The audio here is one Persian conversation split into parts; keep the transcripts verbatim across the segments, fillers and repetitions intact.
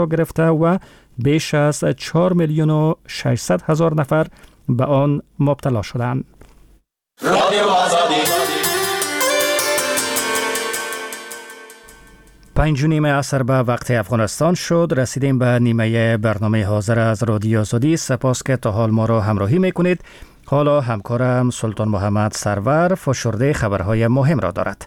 گرفته و بیش از چهار میلیون و ششصد هزار نفر به آن مبتلا شدند. پنج و نیم عصر به وقت افغانستان شد. رسیدیم به نیمه برنامه حاضر از رادیو آزادی. سپاس که تا حال ما را همراهی میکنید. حالا همکارم سلطان محمد سرور فشرده خبرهای مهم را دارد.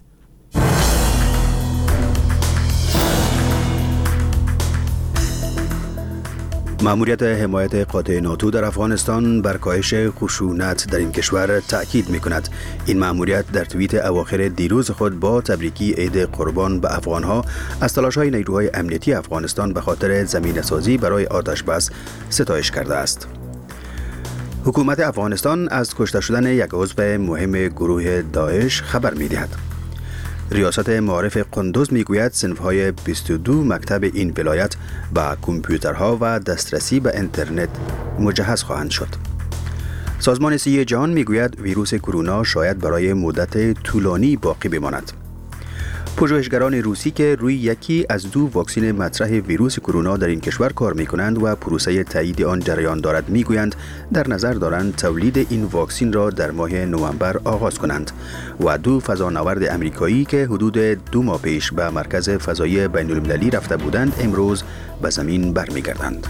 مأموریت حمایت قاطع ناتو در افغانستان بر کاهش خشونت در این کشور تأکید می کند. این مأموریت در توییت اواخر دیروز خود با تبریکی عید قربان به افغانها از تلاش‌های نیروهای امنیتی افغانستان به خاطر زمینه‌سازی برای آتش بس ستایش کرده است. حکومت افغانستان از کشته شدن یک عضو مهم گروه داعش خبر می دهد. ریاست معارف قندوز میگوید صنف‌های بیست و دو مکتب این ولایت با کامپیوترها و دسترسی به اینترنت مجهز خواهند شد. سازمان صحی جهان میگوید ویروس کرونا شاید برای مدت طولانی باقی بماند. پژوهشگران روسی که روی یکی از دو واکسن مطرح ویروس کرونا در این کشور کار می‌کنند و پروسه تایید آن جریان دارد میگویند در نظر دارند تولید این واکسن را در ماه نوامبر آغاز کنند و دو فضانورد امریکایی که حدود دو ماه پیش به مرکز فضایی بین‌المللی رفته بودند امروز به زمین برمیگردند.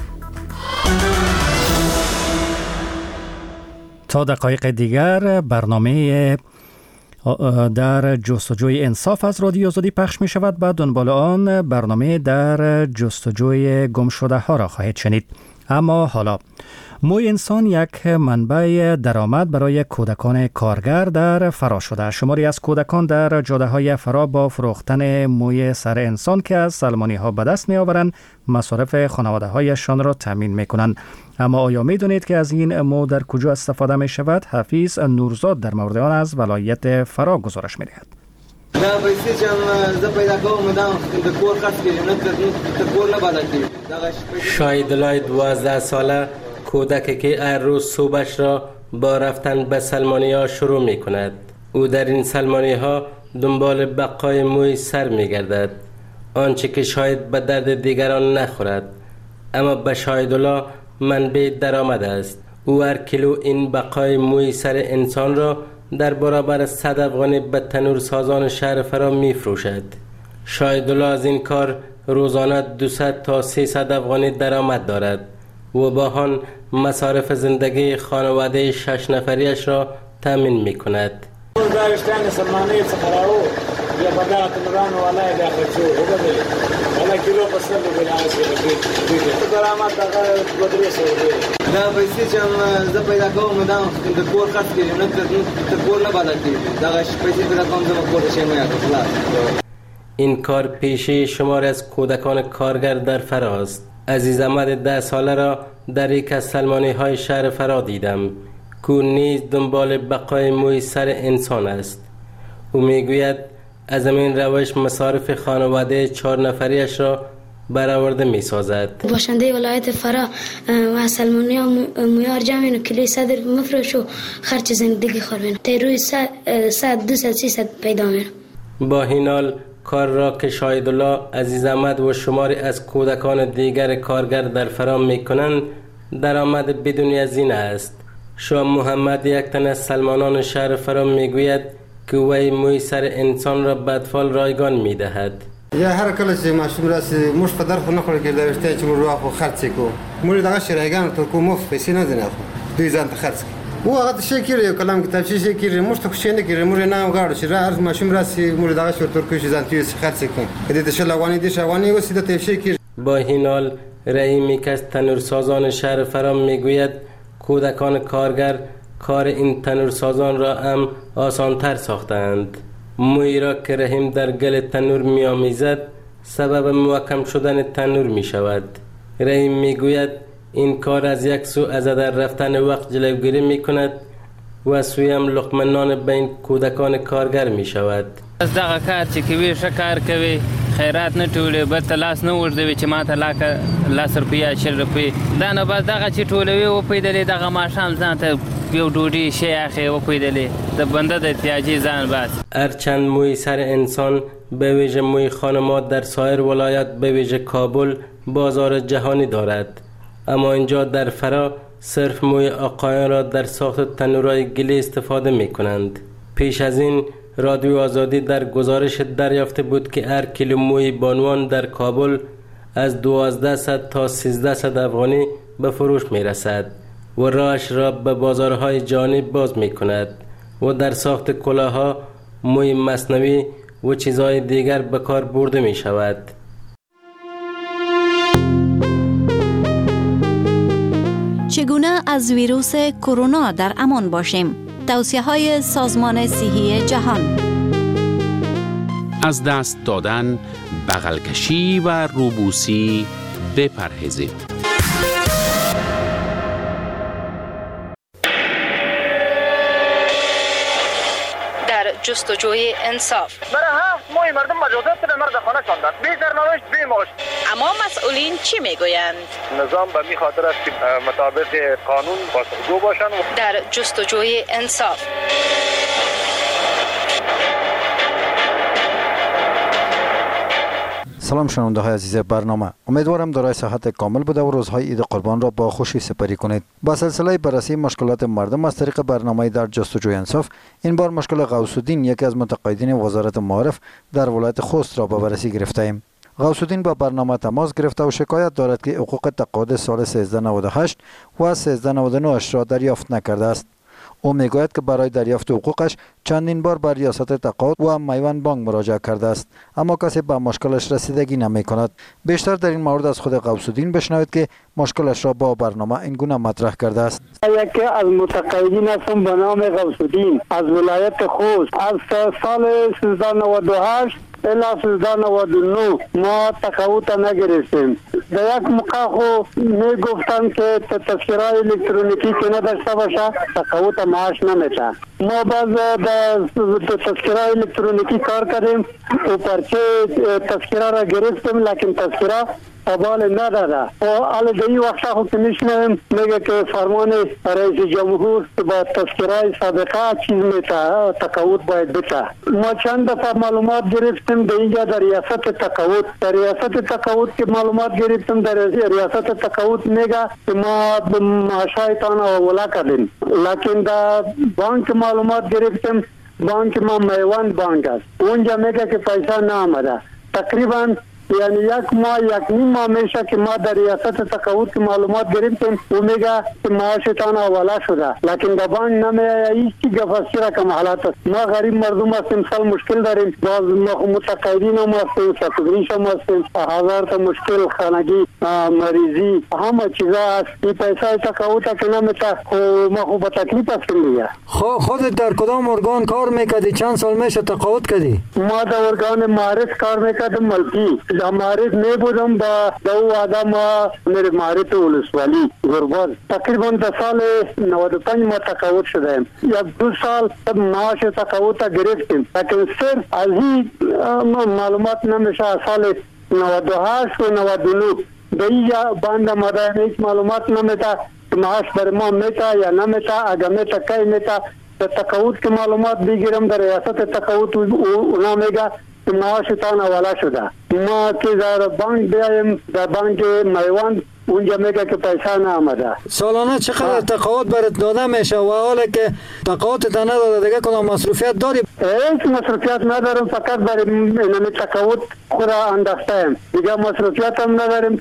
تا دقایق دیگر برنامه در جستجوی انصاف از رادیو آزادی پخش می شود. بعد دنبال آن برنامه در جستجوی گم شده ها را خواهید شنید. اما حالا موی انسان یک منبع درآمد برای کودکان کارگر در فرا شده. شماری از کودکان در جاده های فرا با فروختن موی سر انسان که از سلمانی ها به دست می آورند مصارف خانواده هایشان را تامین می کنند. اما آیا می دونید که از این مو در کجا استفاده می شود؟ حفیظ نورزاد در مورد آن از ولایت فرا گزارش می دهد. شایدلای دوازده ساله کودکی که هر روز صبحش را با رفتن به سلمانی ها شروع می کند. او در این سلمانی ها دنبال بقای موی سر می گردد، آنچه که شاید به درد دیگران نخورد اما به شایدالله منبع درآمد است. او هر کیلو این بقای موی سر انسان را در برابر صد افغانی به تنور سازان شهر فرا می فروشد. شایدالله از این کار روزانه دویست تا سیصد افغانی درآمد دارد و با آن مصارف زندگی خانواده شش نفریش را تامین می کند. این کار پیشی شمار از کودکان کارگر در فرا است. عزیز احمد ده ساله را در یک از سلمانی های شهر فرا دیدم که نیز دنبال بقای موی سر انسان است. او میگوید از این روش مصارف خانواده چهار نفریش را برآورده می سازد. باشنده ولایت فرا و سلمانی ها مویار جمعین و کلی صدر مفروش و خرچ زندگی خوربین تا روی صد دو ست سی ست پیدا میرم. با این حال کار را که شایدالله عزیز احمد و شماری از کودکان دیگر کارگر در فرا می کنند درآمد بدون هزینه است. شاه محمد یک تن از سلمانان شهر فرا می گوید که وی موی سر انسان را به اطفال رایگان می دهد. یا هر کله چې ماشوم راسي موږ په درخو نه خوري کې دا وشته چې موږ واخو خرڅ کو موږ دغه شریګان تر کوم مف پیسې نه دي نه خو دوی ځان ته خرڅ کو و هغه شي کړي یو کلام کتاب شي کړي موږ ته خوشینه کړي موږ نه غواړو چې هر ماشوم راسي موږ دغه شو تر کوم ځان ته خرڅ کو کدی د شلوانی دي شوانی وسیده ته شي کړي. با این حال رحیمی که از تنورسازان شهر فرا میگوید کودکان کارگر کار این تنورسازان را هم آسانتر ساختند. موی را که رحیم در گل تنور می آمیزد سبب محکم شدن تنور می شود. رحیم می گوید این کار از یک سو از در رفتن وقت جلوگیری می کند و سوی هم لقمه نان بین کودکان کارگر می شود. از دغه کار چې کوي ښه کار کوي خیرات نه ټولوي بل ته لاس نه اوږدوي چې ما ته لاکه لس روپۍ شل روپۍ دا نه بس دغه چې ټولوي وپیدلې دغه ماښام ځان ته یو ډوډۍ شی اخی وپیدلې د بنده د احتیاجي ځان بس. هرچند موی سر انسان به ویژه موی خانمات در سایر ولایت به ویژه کابل بازار جهانی دارد، اما اینجا در فرا صرف موی آقایان را در ساخت تنورهای گلی استفاده می کنند. پیش از این رادیو آزادی در گزارش دریافته بود که هر کیلو موی بانوان در کابل از دوازده صد تا سیزده صد افغانی به فروش می رسد و راهش را به بازارهای جهانی باز می کند و در ساخت کلاه‌ها، موی مصنوعی و چیزهای دیگر به کار برده می شود. چگونه از ویروس کرونا در امان باشیم؟ توصیه‌های سازمان صحی جهان. از دست دادن، بغل کشی و روبوسی بپرهیزید. در جستجوی انصاف. برای هفت ماه مردم مجازات به مرد خانه شاندند. بی سرنوشت بی معاش. اما مسئولین چی میگویند؟ نظام به می خاطر است که مطابق قانون پاسخگو باشند. در جستجوی انصاف. سلام شنونده های عزیز برنامه، امیدوارم دارای صحت کامل بوده و روزهای عید قربان را با خوشی سپری کنید. با سلسله بررسی مشکلات مردم از طریق برنامه در جستجوی انصاف، این بار مشکل غوث الدین، یکی از متقاعدین وزارت معارف در ولایت خوست را به بررسی گرفته ایم. غوث الدین با برنامه تماس گرفته و شکایت دارد که حقوق تقاعد سال سیزده نود و هشت و سیزده نود و نه را دریافت نکرده است. او میگوید که برای دریافت حقوقش چندین بار به ریاست تقاعد و میوان بانک مراجعه کرده است، اما کسی به مشکلش رسیدگی نمی کند. بیشتر در این مورد از خود غوث الدین بشنوید که مشکلش را با برنامه این گونه مطرح کرده است. یکی از متقاعدین هستم به نام غوث الدین از ولایت خوست. از سال سیزده نود و هشت الی سیزده نود و نه ما تقاعد نگرفتیم. در یک موقع خو می گفتن که تذکره الکترونیکی که نداشته باشه تقاعد معاش نمیده. ما باز در تذکره الکترونیکی کار کردیم و پرچه تذکره را گرفتیم، لیکن تذکره قبال نداده. و حالا در این وقت خود که میشنیم میگه که فرمان رئیس جمهور با تذکره سابقه چیز میته، تقاعد باید بته. ما چند دفعه معلومات گرفتیم در اینجا در ریاست تقاعد. در ریاست تقاعد که معلومات گرفتیم، در ریاست تقاعد میگه که ما معاشایتان اولا کردیم، لیکن در بانک معلومات گرفتیم، بانک ما میوند بانک است، اونجا میگه که پیسه نامده. تقریبا یعنی یک ماه یک نیم ماه میشه که ما در ریاست تقاعد که معلومات گرفتیم و میگه که معاشتان اولا شده، لیکن در بانک نمیه. هیچ چی گفتی رقم حالات است. ما غریب مردم هستیم، سال مشکل داریم، باز ما متقاعدین هم هستیم، سفگریش هم هستیم، هزار تا مشکل، خانگی، مریضی، همه چیزا هست. این پیسه تقاعد که نمیته ما خوب با تکلیف هستیم دیگه. خودت در کدام ارگان کار میکردی؟ چند سال میشه تقاعد کردی؟ ما در ارگان معارف کار میکردم، ملکی در معارف می بودم با دو آدم میره معارف ولسوالی گرباز. تقریبا در سال نود و پنج ما تقاعد شدیم. یک دو سال معاش تقاعد گرفتیم، لیکن صرف از این معلومات نمیشه. سال نود و هشت و نود و نه در اینجا بند مدام هیچ معلومات نمیته معاش بر ما میته یا نمیته، اگر میته کی میته. در تقاعد که معلومات بگیرم در ریاست تقاعد اونا میگه که معاشتان اولا شده. ما که در بانک بیایم، در بانک میوان اونجا میگه که پیسه نامده. سالانه چقدر تقاعد برات داده میشه و حالا که تقاعدت نداده دیگه کدام مصروفیت داری؟ هیچ مصروفیت ندارم، فقط برای اینمی تقاعد خود انداختیم، دیگه مصروفیت هم نداریم.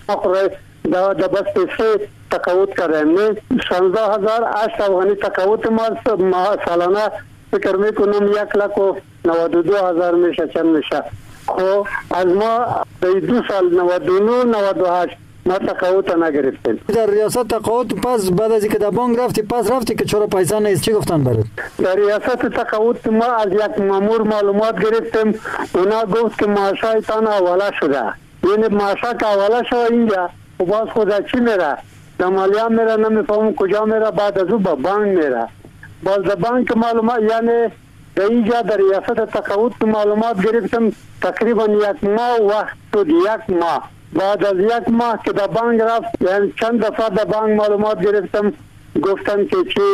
دا دا بس پیسه تقاعد کردیم. نه شانزده هزار هشت افغانی تقاعد ما سالانه فکر میکنم یک لک و نود و دو هزار میشه، چند میشه. خب از ما دو سال نود و نه نود و هشت ما تقاعد نگرفتیم. در ریاست تقاعد پس بعد از اینکه در بانک رفتی پس رفتی که چرا پیسه نیست، چی گفتن برات؟ در ریاست تقاعد ما از یک مامور معلومات گرفتیم، اونا گفت که معاشایتان اولا شده. یعنی معاشا که اولا شده اینجا و باز خدا چی میره؟ در مالیه میره، نمیفهمم کجا میره، بعد از او با بانک میره. باز در بانک معلومات یعنی در اینجا در ریاست تقاعد که معلومات گرفتم تقریبا یک ماه وقت شد. یک ماه بعد از یک ماه که در بانک رفت، یعنی چند دفعه در بانک معلومات گرفتم، گفتن که چی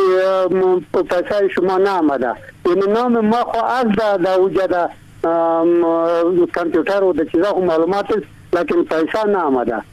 پیسه شما نامده. یعنی نام ما خو از در اوجه در کامپیوتر و در چیزا خو معلومات است، لیکن پیسه نامده.